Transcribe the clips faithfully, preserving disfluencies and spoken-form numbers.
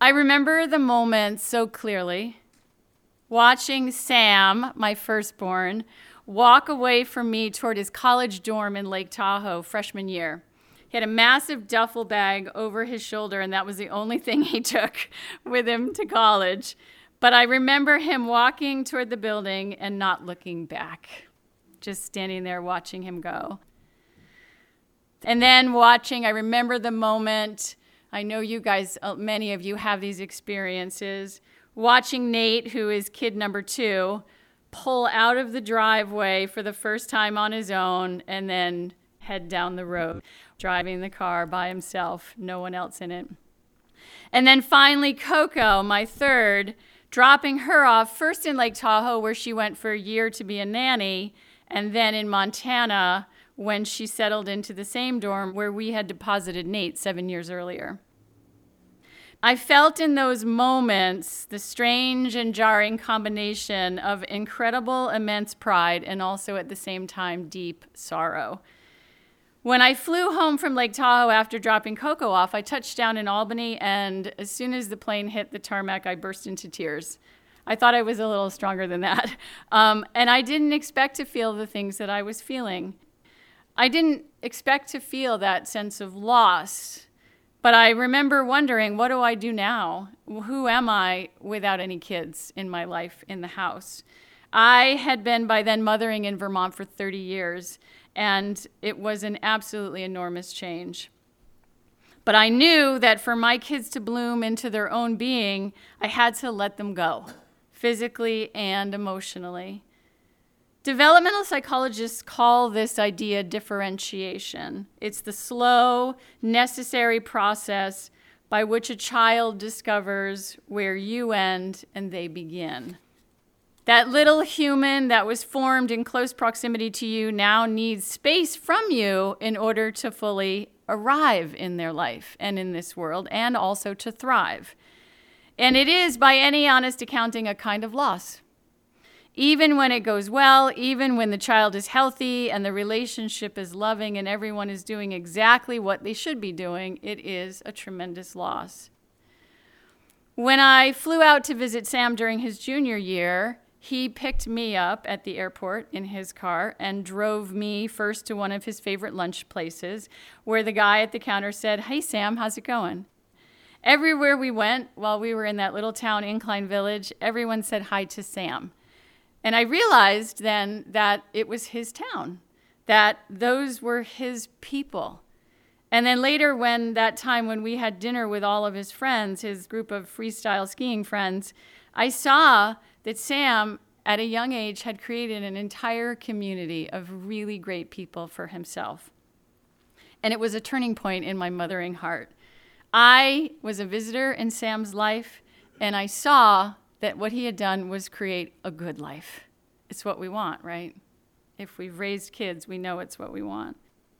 I remember the moment so clearly, watching Sam, my firstborn, walk away from me toward his college dorm in Lake Tahoe freshman year. He had a massive duffel bag over his shoulder, and that was the only thing he took with him to college. But I remember him walking toward the building and not looking back, just standing there watching him go. And then watching, I remember the moment, I know you guys, many of you have these experiences, watching Nate, who is kid number two, pull out of the driveway for the first time on his own and then head down the road, driving the car by himself, no one else in it. And then finally, Coco, my third, dropping her off first in Lake Tahoe, where she went for a year to be a nanny, and then in Montana when she settled into the same dorm where we had deposited Nate seven years earlier. I felt in those moments the strange and jarring combination of incredible, immense pride and also at the same time deep sorrow. When I flew home from Lake Tahoe after dropping Coco off, I touched down in Albany, and as soon as the plane hit the tarmac, I burst into tears. I thought I was a little stronger than that. Um, and I didn't expect to feel the things that I was feeling. I didn't expect to feel that sense of loss. But I remember wondering, what do I do now? Who am I without any kids in my life in the house? I had been by then mothering in Vermont for thirty years, and it was an absolutely enormous change. But I knew that for my kids to bloom into their own being, I had to let them go, physically and emotionally. Developmental psychologists call this idea differentiation. It's the slow, necessary process by which a child discovers where you end and they begin. That little human that was formed in close proximity to you now needs space from you in order to fully arrive in their life and in this world, and also to thrive. And it is, by any honest accounting, a kind of loss. Even when it goes well, even when the child is healthy and the relationship is loving and everyone is doing exactly what they should be doing, it is a tremendous loss. When I flew out to visit Sam during his junior year, he picked me up at the airport in his car and drove me first to one of his favorite lunch places, where the guy at the counter said, "Hey, Sam, how's it going?" Everywhere we went, while we were in that little town, Incline Village, everyone said hi to Sam. And I realized then that it was his town, that those were his people. And then later, when that time when we had dinner with all of his friends, his group of freestyle skiing friends, I saw that Sam, at a young age, had created an entire community of really great people for himself. And it was a turning point in my mothering heart. I was a visitor in Sam's life, and I saw that what he had done was create a good life. It's what we want, right? If we've raised kids, we know it's what we want.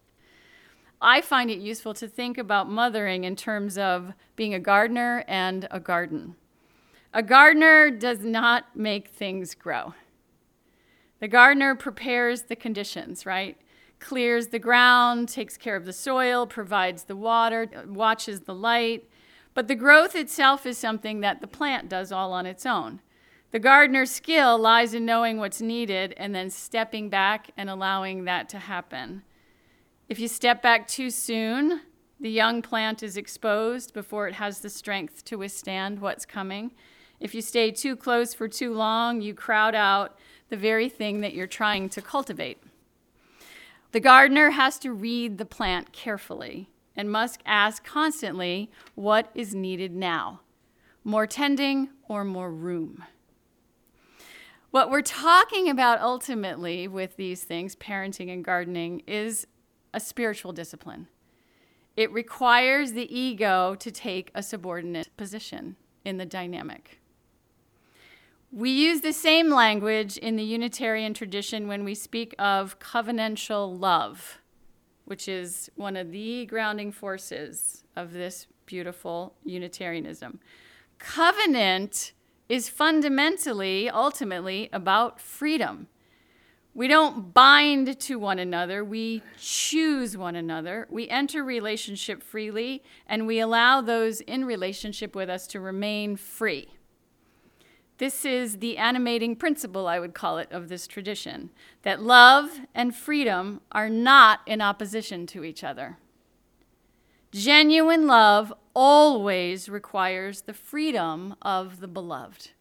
I find it useful to think about mothering in terms of being a gardener and a garden. A gardener does not make things grow. The gardener prepares the conditions, right? Clears the ground, takes care of the soil, provides the water, watches the light. But the growth itself is something that the plant does all on its own. The gardener's skill lies in knowing what's needed and then stepping back and allowing that to happen. If you step back too soon, the young plant is exposed before it has the strength to withstand what's coming. If you stay too close for too long, you crowd out the very thing that you're trying to cultivate. The gardener has to read the plant carefully and must ask constantly, what is needed now? More tending or more room? What we're talking about ultimately with these things, parenting and gardening, is a spiritual discipline. It requires the ego to take a subordinate position in the dynamic. We use the same language in the Unitarian tradition when we speak of covenantal love, which is one of the grounding forces of this beautiful Unitarianism. Covenant is fundamentally, ultimately, about freedom. We don't bind to one another, we choose one another. We enter relationship freely, and we allow those in relationship with us to remain free. This is the animating principle, I would call it, of this tradition, that love and freedom are not in opposition to each other. Genuine love always requires the freedom of the beloved.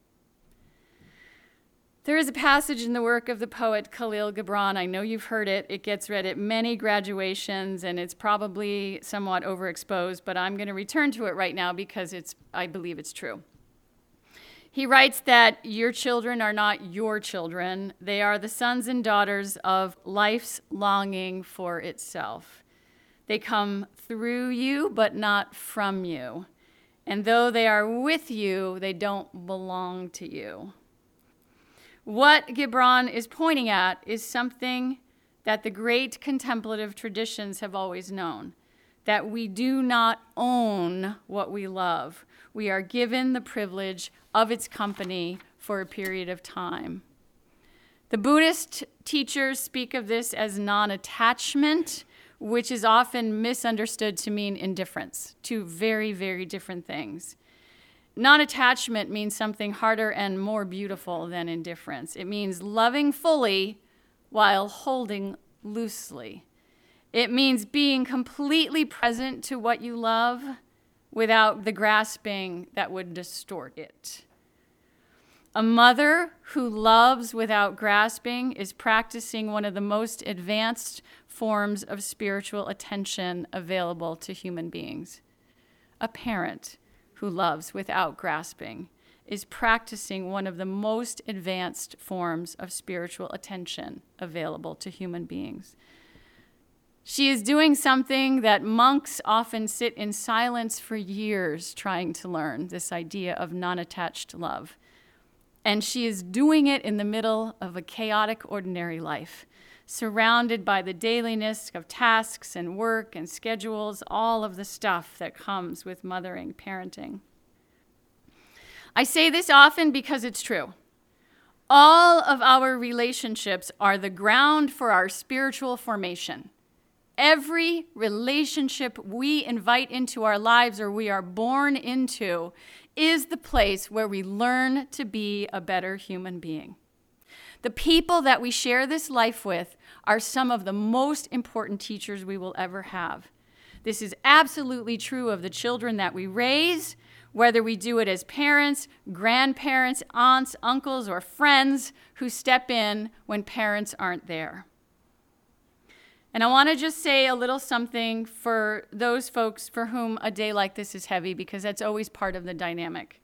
There is a passage in the work of the poet Khalil Gibran. I know you've heard it. It gets read at many graduations, and it's probably somewhat overexposed, but I'm going to return to it right now because it's, I believe it's true. He writes that your children are not your children. They are the sons and daughters of life's longing for itself. They come through you, but not from you. And though they are with you, they don't belong to you. What Gibran is pointing at is something that the great contemplative traditions have always known, that we do not own what we love. We are given the privilege of its company for a period of time. The Buddhist teachers speak of this as non-attachment, which is often misunderstood to mean indifference, two very, very different things. Non-attachment means something harder and more beautiful than indifference. It means loving fully while holding loosely. It means being completely present to what you love without the grasping that would distort it. A mother who loves without grasping is practicing one of the most advanced forms of spiritual attention available to human beings. A parent who loves without grasping is practicing one of the most advanced forms of spiritual attention available to human beings. She is doing something that monks often sit in silence for years trying to learn, this idea of non-attached love. And she is doing it in the middle of a chaotic, ordinary life, surrounded by the dailiness of tasks and work and schedules, all of the stuff that comes with mothering, parenting. I say this often because it's true. All of our relationships are the ground for our spiritual formation. Every relationship we invite into our lives or we are born into is the place where we learn to be a better human being. The people that we share this life with are some of the most important teachers we will ever have. This is absolutely true of the children that we raise, whether we do it as parents, grandparents, aunts, uncles, or friends who step in when parents aren't there. And I want to just say a little something for those folks for whom a day like this is heavy, because that's always part of the dynamic.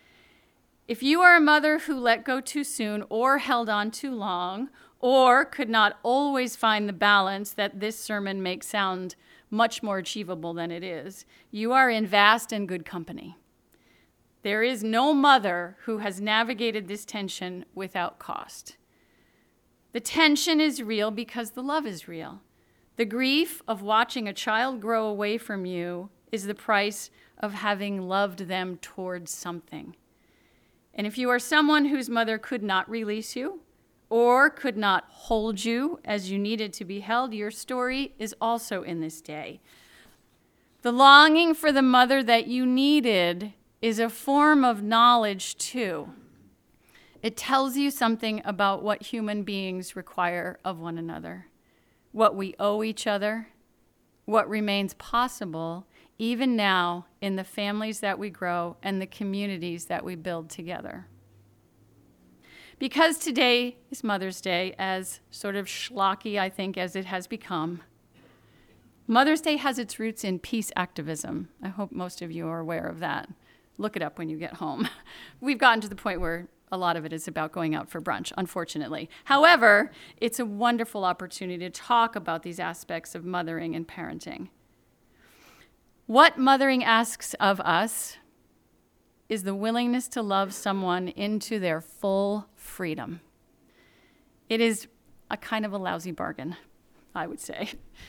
If you are a mother who let go too soon or held on too long or could not always find the balance that this sermon makes sound much more achievable than it is, you are in vast and good company. There is no mother who has navigated this tension without cost. The tension is real because the love is real. The grief of watching a child grow away from you is the price of having loved them towards something. And if you are someone whose mother could not release you or could not hold you as you needed to be held, your story is also in this day. The longing for the mother that you needed is a form of knowledge too. It tells you something about what human beings require of one another, what we owe each other, what remains possible even now in the families that we grow and the communities that we build together. Because today is Mother's Day, as sort of schlocky, I think, as it has become, Mother's Day has its roots in peace activism. I hope most of you are aware of that. Look it up when you get home. We've gotten to the point where a lot of it is about going out for brunch, unfortunately. However, it's a wonderful opportunity to talk about these aspects of mothering and parenting. What mothering asks of us is the willingness to love someone into their full freedom. It is a kind of a lousy bargain, I would say.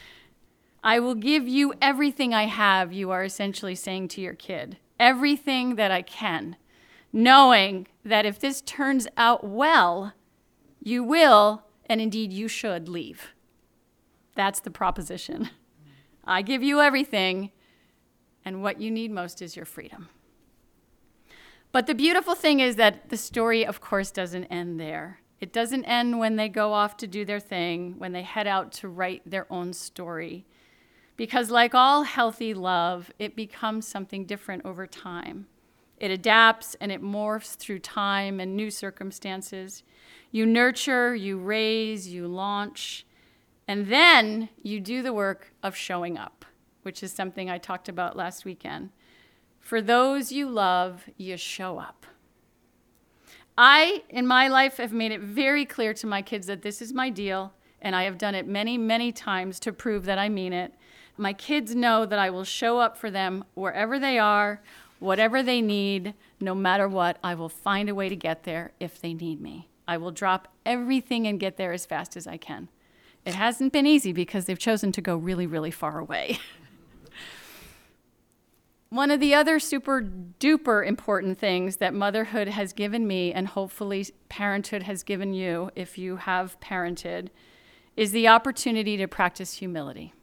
I will give you everything I have, you are essentially saying to your kid. Everything that I can, knowing that if this turns out well, you will and indeed you should leave. That's the proposition. I give you everything, and what you need most is your freedom. But the beautiful thing is that the story, of course, doesn't end there. It doesn't end when they go off to do their thing, when they head out to write their own story. Because like all healthy love, it becomes something different over time. It adapts and it morphs through time and new circumstances. You nurture, you raise, you launch, and then you do the work of showing up, which is something I talked about last weekend. For those you love, you show up. I, in my life, have made it very clear to my kids that this is my deal, and I have done it many, many times to prove that I mean it. My kids know that I will show up for them wherever they are, whatever they need, no matter what. I will find a way to get there if they need me. I will drop everything and get there as fast as I can. It hasn't been easy because they've chosen to go really, really far away. One of the other super duper important things that motherhood has given me, and hopefully parenthood has given you if you have parented, is the opportunity to practice humility.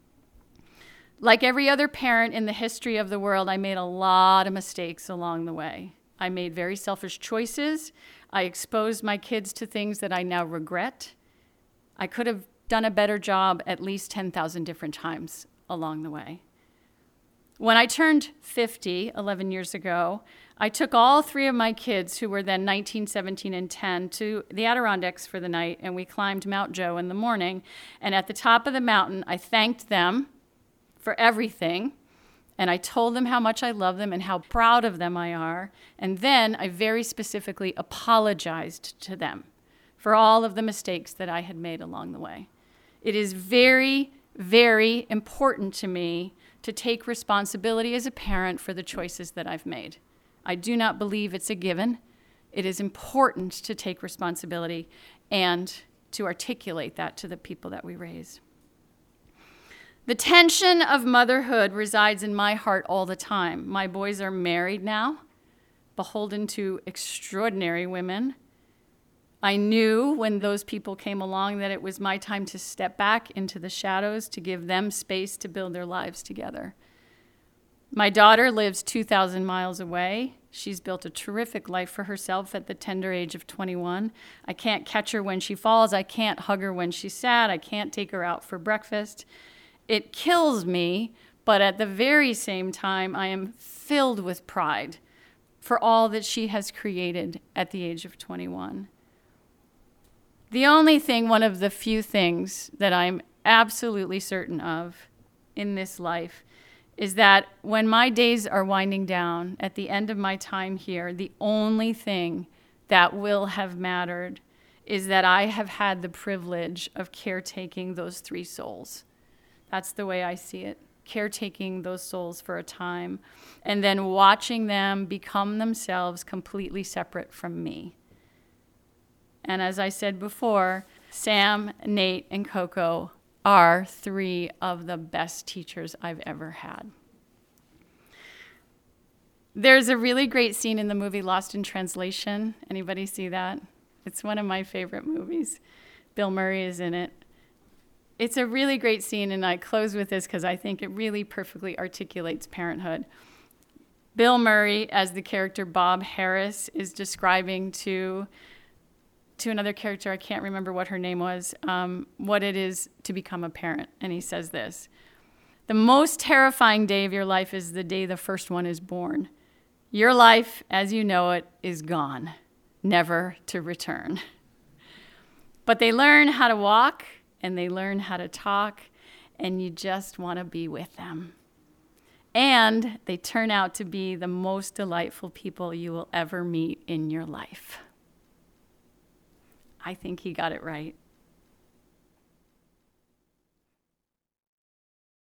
Like every other parent in the history of the world, I made a lot of mistakes along the way. I made very selfish choices. I exposed my kids to things that I now regret. I could have done a better job at least ten thousand different times along the way. When I turned fifty, eleven years ago, I took all three of my kids, who were then nineteen, seventeen, and ten, to the Adirondacks for the night, and we climbed Mount Joe in the morning. And at the top of the mountain, I thanked them for everything, and I told them how much I love them and how proud of them I are. And then I very specifically apologized to them for all of the mistakes that I had made along the way. It is very, very important to me to take responsibility as a parent for the choices that I've made. I do not believe it's a given. It is important to take responsibility and to articulate that to the people that we raise. The tension of motherhood resides in my heart all the time. My boys are married now, beholden to extraordinary women. I knew when those people came along that it was my time to step back into the shadows, to give them space to build their lives together. My daughter lives two thousand miles away. She's built a terrific life for herself at the tender age of twenty-one. I can't catch her when she falls. I can't hug her when she's sad. I can't take her out for breakfast. It kills me, but at the very same time, I am filled with pride for all that she has created at the age of twenty-one. The only thing, one of the few things that I'm absolutely certain of in this life is that when my days are winding down at the end of my time here, the only thing that will have mattered is that I have had the privilege of caretaking those three souls. That's the way I see it. Caretaking those souls for a time and then watching them become themselves completely separate from me. And as I said before, Sam, Nate, and Coco are three of the best teachers I've ever had. There's a really great scene in the movie Lost in Translation. Anybody see that? It's one of my favorite movies. Bill Murray is in it. It's a really great scene, and I close with this because I think it really perfectly articulates parenthood. Bill Murray, as the character Bob Harris, is describing to to another character, I can't remember what her name was, um, what it is to become a parent. And he says this: the most terrifying day of your life is the day the first one is born. Your life, as you know it, is gone, never to return. But they learn how to walk, and they learn how to talk, and you just want to be with them. And they turn out to be the most delightful people you will ever meet in your life. I think he got it right.